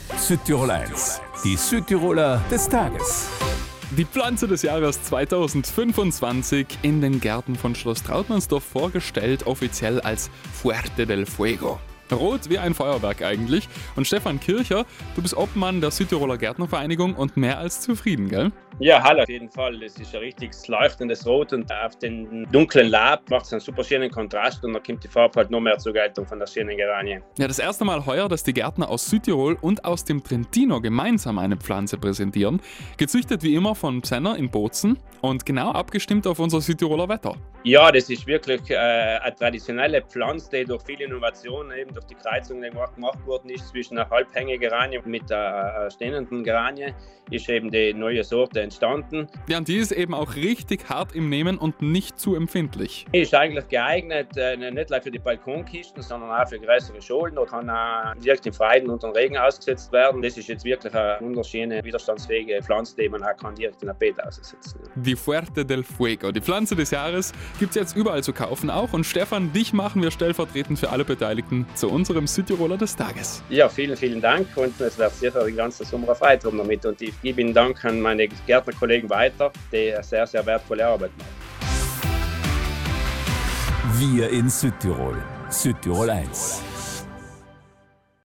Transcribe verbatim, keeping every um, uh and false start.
Südtirol eins, die Südtiroler des Tages. Die Pflanze des Jahres zweitausendfünfundzwanzig in den Gärten von Schloss Trautmannsdorf vorgestellt, offiziell als Fuerte del Fuego. Rot wie ein Feuerwerk eigentlich. Und Stefan Kircher, du bist Obmann der Südtiroler Gärtnervereinigung und mehr als zufrieden, gell? Ja, hallo, auf jeden Fall. Das ist ein richtig leuchtendes Rot und auf den dunklen Laub macht es einen super schönen Kontrast und da kommt die Farbe halt noch mehr zur Geltung von der schönen Geranie. Ja, das erste Mal heuer, dass die Gärtner aus Südtirol und aus dem Trentino gemeinsam eine Pflanze präsentieren. Gezüchtet wie immer von Bzenner in Bozen und genau abgestimmt auf unser Südtiroler Wetter. Ja, das ist wirklich äh, eine traditionelle Pflanze, die durch viele Innovationen, eben durch die Kreuzung die gemacht worden ist zwischen einer halbhängigen Geranie und einer stehenden Geranie, ist eben die neue Sorte entstanden. Ja, und die ist eben auch richtig hart im Nehmen und nicht zu empfindlich. Die ist eigentlich geeignet, äh, nicht nur für die Balkonkisten, sondern auch für größere Schulden. Da kann auch direkt im Freien unter dem Regen ausgesetzt werden. Das ist jetzt wirklich eine wunderschöne, widerstandsfähige Pflanze, die man auch kann direkt in der Beet aussetzen kann. Die Fuerte del Fuego, die Pflanze des Jahres, gibt es jetzt überall zu kaufen auch. Und Stefan, dich machen wir stellvertretend für alle Beteiligten zu unserem Südtiroler des Tages. Ja, vielen, vielen Dank und es wird sicher den ganzen Sommer frei drum damit. Und ich gebe Ihnen Dank an meine Gärtnerkollegen weiter, die eine sehr, sehr wertvolle Arbeit machen. Wir in Südtirol. Südtirol eins.